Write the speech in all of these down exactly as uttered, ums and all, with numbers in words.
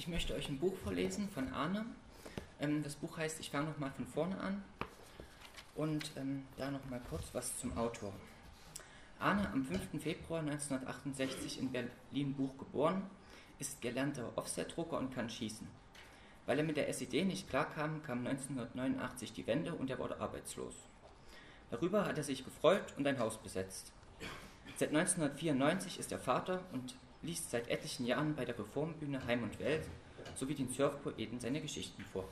Ich möchte euch ein Buch vorlesen von Arne. Ähm, das Buch heißt Ich fange nochmal von vorne an. Und ähm, da nochmal kurz was zum Autor. Arne, am fünften Februar neunzehnhundertachtundsechzig in Berlin-Buch geboren, ist gelernter Offsetdrucker und kann schießen. Weil er mit der S E D nicht klarkam, kam neunzehnhundertneunundachtzig die Wende und er wurde arbeitslos. Darüber hat er sich gefreut und ein Haus besetzt. Seit neunzehnhundertvierundneunzig ist er Vater und liest seit etlichen Jahren bei der Reformbühne Heim und Welt sowie den Surfpoeten seine Geschichten vor.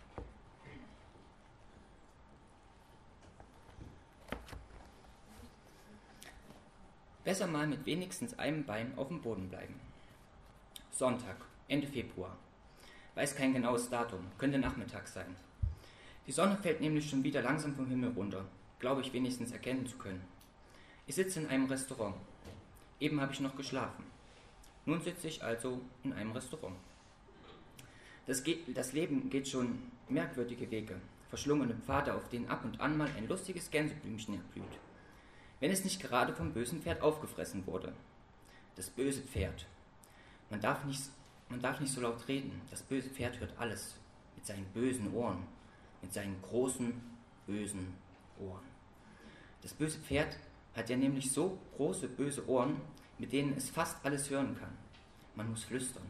Besser mal mit wenigstens einem Bein auf dem Boden bleiben. Sonntag, Ende Februar. Weiß kein genaues Datum, könnte Nachmittag sein. Die Sonne fällt nämlich schon wieder langsam vom Himmel runter, glaube ich wenigstens erkennen zu können. Ich sitze in einem Restaurant. Eben habe ich noch geschlafen. Nun sitze ich also in einem Restaurant. Das, geht, das Leben geht schon merkwürdige Wege, verschlungene Pfade, auf denen ab und an mal ein lustiges Gänseblümchen erblüht. Wenn es nicht gerade vom bösen Pferd aufgefressen wurde. Das böse Pferd. Man darf nicht, man darf nicht so laut reden. Das böse Pferd hört alles. Mit seinen bösen Ohren. Mit seinen großen, bösen Ohren. Das böse Pferd hat ja nämlich so große, böse Ohren, mit denen es fast alles hören kann. Man muss flüstern.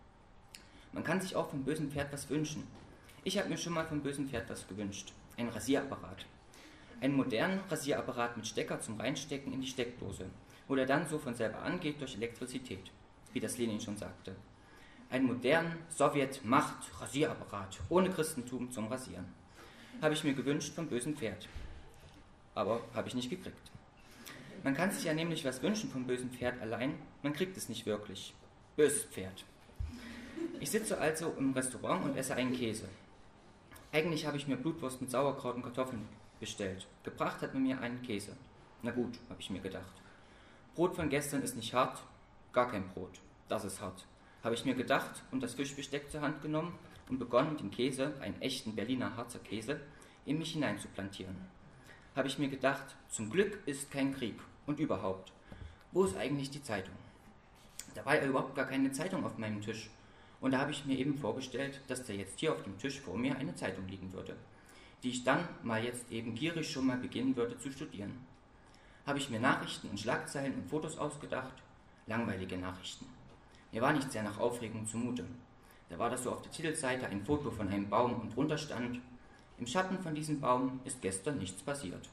Man kann sich auch vom bösen Pferd was wünschen. Ich habe mir schon mal vom bösen Pferd was gewünscht. Ein Rasierapparat. Einen modernen Rasierapparat mit Stecker zum Reinstecken in die Steckdose, wo der dann so von selber angeht durch Elektrizität, wie das Lenin schon sagte. Einen modernen Sowjet-Macht-Rasierapparat ohne Christentum zum Rasieren. Habe ich mir gewünscht vom bösen Pferd. Aber habe ich nicht gekriegt. Man kann sich ja nämlich was wünschen vom bösen Pferd allein, man kriegt es nicht wirklich. Böses Pferd. Ich sitze also im Restaurant und esse einen Käse. Eigentlich habe ich mir Blutwurst mit Sauerkraut und Kartoffeln bestellt. Gebracht hat man mir einen Käse. Na gut, habe ich mir gedacht. Brot von gestern ist nicht hart, gar kein Brot. Das ist hart. Habe ich mir gedacht und das Fischbesteck zur Hand genommen und begonnen, den Käse, einen echten Berliner Harzer Käse, in mich hineinzuplantieren. Habe ich mir gedacht, zum Glück ist kein Krieg. Und überhaupt, wo ist eigentlich die Zeitung? Da war ja überhaupt gar keine Zeitung auf meinem Tisch. Und da habe ich mir eben vorgestellt, dass da jetzt hier auf dem Tisch vor mir eine Zeitung liegen würde, die ich dann mal jetzt eben gierig schon mal beginnen würde zu studieren. Habe ich mir Nachrichten und Schlagzeilen und Fotos ausgedacht? Langweilige Nachrichten. Mir war nicht sehr nach Aufregung zumute. Da war das so auf der Titelseite ein Foto von einem Baum und drunter stand: Im Schatten von diesem Baum ist gestern nichts passiert.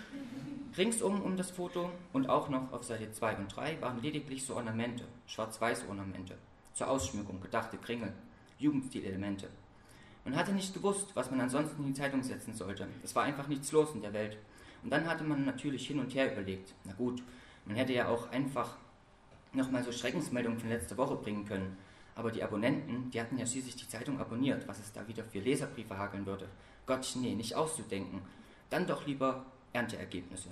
Ringsum um das Foto und auch noch auf Seite zwei und drei waren lediglich so Ornamente, Schwarz-Weiß-Ornamente, zur Ausschmückung gedachte Kringel, Jugendstilelemente. Man hatte nicht gewusst, was man ansonsten in die Zeitung setzen sollte. Es war einfach nichts los in der Welt. Und dann hatte man natürlich hin und her überlegt. Na gut, man hätte ja auch einfach nochmal so Schreckensmeldungen von letzter Woche bringen können. Aber die Abonnenten, die hatten ja schließlich die Zeitung abonniert, was es da wieder für Leserbriefe hageln würde. Gottchen, nee, nicht auszudenken. Dann doch lieber Ernteergebnisse.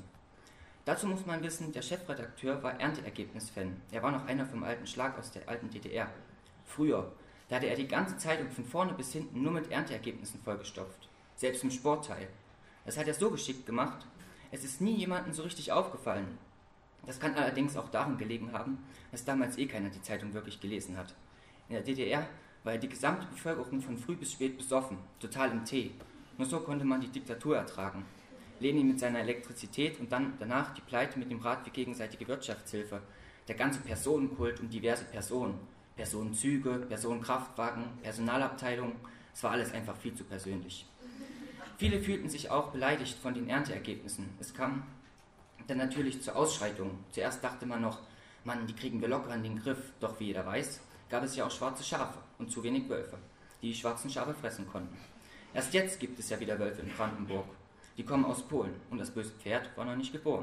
Dazu muss man wissen, der Chefredakteur war Ernteergebnis-Fan. Er war noch einer vom alten Schlag aus der alten D D R. Früher, da hatte er die ganze Zeitung von vorne bis hinten nur mit Ernteergebnissen vollgestopft. Selbst im Sportteil. Das hat er so geschickt gemacht, es ist nie jemandem so richtig aufgefallen. Das kann allerdings auch daran gelegen haben, dass damals eh keiner die Zeitung wirklich gelesen hat. In der D D R war ja die gesamte Bevölkerung von früh bis spät besoffen, total im Tee. Nur so konnte man die Diktatur ertragen. Lenin mit seiner Elektrizität und dann danach die Pleite mit dem Rat für gegenseitige Wirtschaftshilfe. Der ganze Personenkult um diverse Personen. Personenzüge, Personenkraftwagen, Personalabteilung. Es war alles einfach viel zu persönlich. Viele fühlten sich auch beleidigt von den Ernteergebnissen. Es kam dann natürlich zur Ausschreitung. Zuerst dachte man noch, Mann, die kriegen wir locker in den Griff. Doch wie jeder weiß, gab es ja auch schwarze Schafe und zu wenig Wölfe, die die schwarzen Schafe fressen konnten. Erst jetzt gibt es ja wieder Wölfe in Brandenburg. Die kommen aus Polen und das böse Pferd war noch nicht geboren.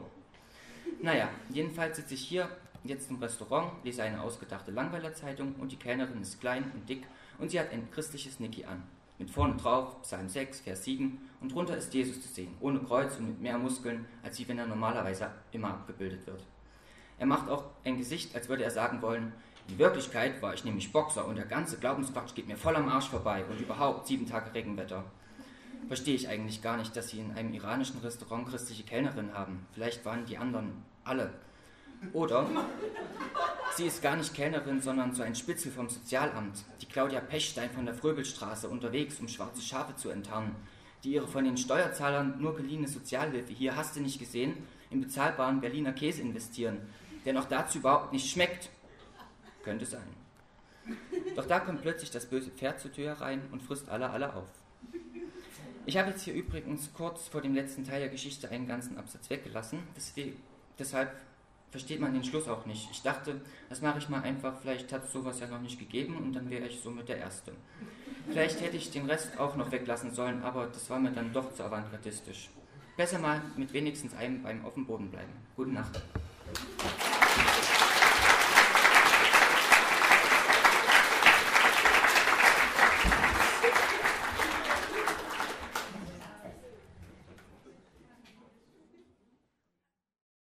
Naja, jedenfalls sitze ich hier jetzt im Restaurant, lese eine ausgedachte Langweilerzeitung und die Kellnerin ist klein und dick und sie hat ein christliches Niki an. Mit vorne drauf Psalm sechs, Vers sieben und drunter ist Jesus zu sehen, ohne Kreuz und mit mehr Muskeln, als wie wenn er normalerweise immer abgebildet wird. Er macht auch ein Gesicht, als würde er sagen wollen, in Wirklichkeit war ich nämlich Boxer und der ganze Glaubensquatsch geht mir voll am Arsch vorbei und überhaupt sieben Tage Regenwetter. Verstehe ich eigentlich gar nicht, dass sie in einem iranischen Restaurant christliche Kellnerinnen haben. Vielleicht waren die anderen alle. Oder Sie ist gar nicht Kellnerin, sondern so ein Spitzel vom Sozialamt, die Claudia Pechstein von der Fröbelstraße, unterwegs, um schwarze Schafe zu enttarnen, die ihre von den Steuerzahlern nur geliehene Sozialhilfe, hier hast du nicht gesehen, in bezahlbaren Berliner Käse investieren, der noch dazu überhaupt nicht schmeckt. Könnte sein. Doch da kommt plötzlich das böse Pferd zur Tür herein und frisst alle alle auf. Ich habe jetzt hier übrigens kurz vor dem letzten Teil der Geschichte einen ganzen Absatz weggelassen, deswegen, deshalb versteht man den Schluss auch nicht. Ich dachte, das mache ich mal einfach, vielleicht hat es sowas ja noch nicht gegeben und dann wäre ich somit der Erste. Vielleicht hätte ich den Rest auch noch weglassen sollen, aber das war mir dann doch zu avantgardistisch. Besser mal mit wenigstens einem Bein auf dem Boden bleiben. Gute Nacht.